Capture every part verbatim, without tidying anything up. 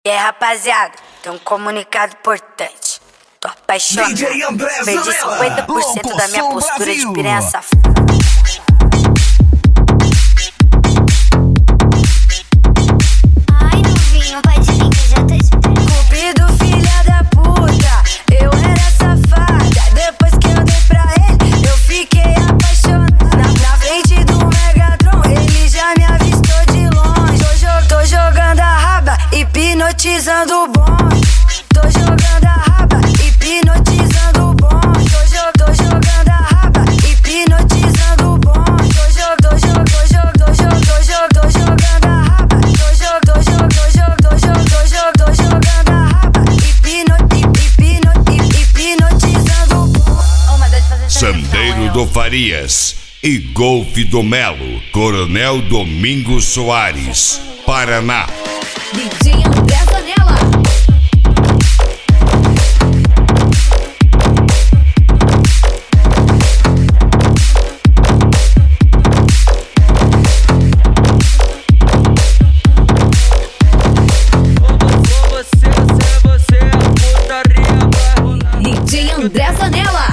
E aí, rapaziada, tem um comunicado importante. Tô apaixonado. Perdi cinquenta por cento da minha postura de piranha safada. Ai, novinho, pode vir que eu já tô esperando. Cupido, filha da puta, eu era safada. Depois que eu dei pra ele, eu fiquei apaixonada. Na, na frente do Megatron, ele já me avistou de longe. Tô, jo tô jogando a raba, hipnotizando o bonde. Tô jogando a raba, hipnotizando o bonde. Tô, jo tô jogando a raba, hipnotizando o bonde. Tô, jo tô, jo tô, jo tô, jo tô, jo tô jogando a raba. Tô, jo tô, jo tô, jo tô, jo tô, jo tô jogando a raba. Hipno, hipno, hipnotizando o bonde. Sandeiro do Farias e Golfe do Melo, Coronel Domingos Soares, Paraná. D J André Zanella. D J André Zanella.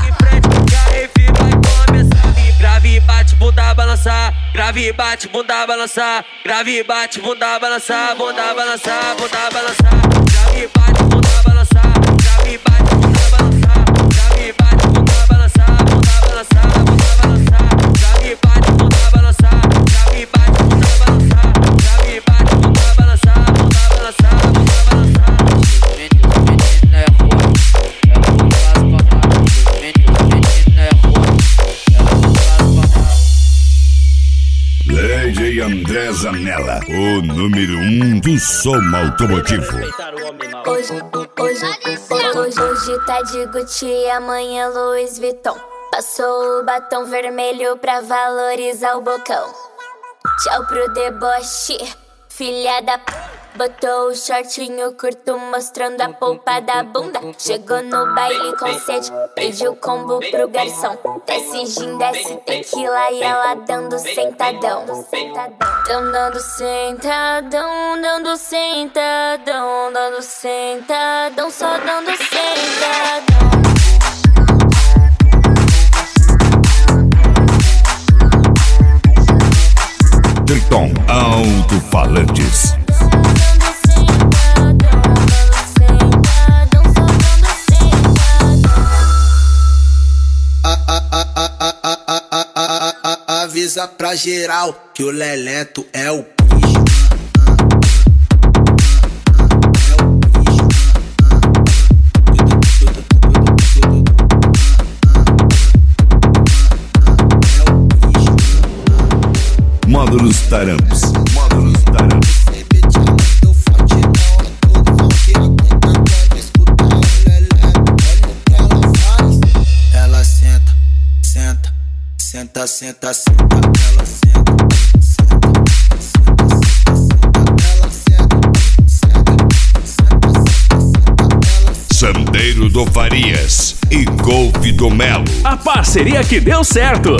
Grave, bate, bunda, balançar. Grave, bate, bunda, balançar. Grave, bate, bunda, balançar. Bunda, balançar, bunda, balançar. Grave, bate, bunda, balançar. Grave, bate, bunda, balançar. Grave, bate, bunda, balançar. Bunda, balançar, bunda, balançar. Grave, bate, bunda, balançar. Grave, bate, bunda, balançar. Grave, bate, bunda, balançar. Bunda, balançar, bunda, balançar. Menina é ruim, é ruim, faz parar. Menina é ruim, é ruim, faz parar. D J André Zanella, o número um do som automotivo. Hoje, hoje, hoje, hoje tá de Gucci, amanhã Louis Vuitton. Passou o batom vermelho pra valorizar o bocão. Tchau pro deboche, filha da p... Botou o shortinho curto mostrando a polpa da bunda. Chegou no baile com sede, pediu combo pro garçom. Desce gin, desce tequila e ela dando sentadão. Tão dando sentadão, dando sentadão, dando sentadão, só dando sentadão. Triton Alto-Falantes. Avisa pra geral que o Leleto é o bicho. Módulos Taramps. Módulos Taramps. Ela senta, senta, senta, senta, senta. Ela senta, senta, senta, senta, ela senta, senta, senta. Sandeiro do Farias e Golfe do Melo. A parceria que deu certo.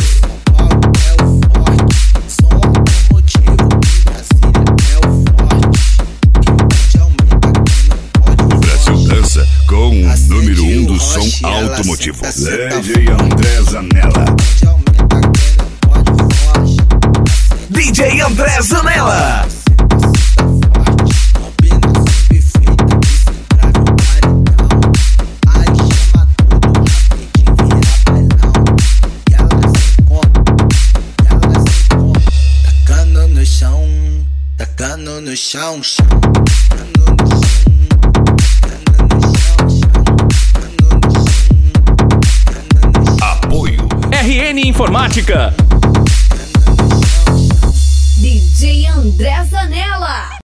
Com o número um do som automotivo, D J André Zanella. D J André Zanella. Tacando no chão, tacando no chão, chão. R N Informática. D J André Zanella.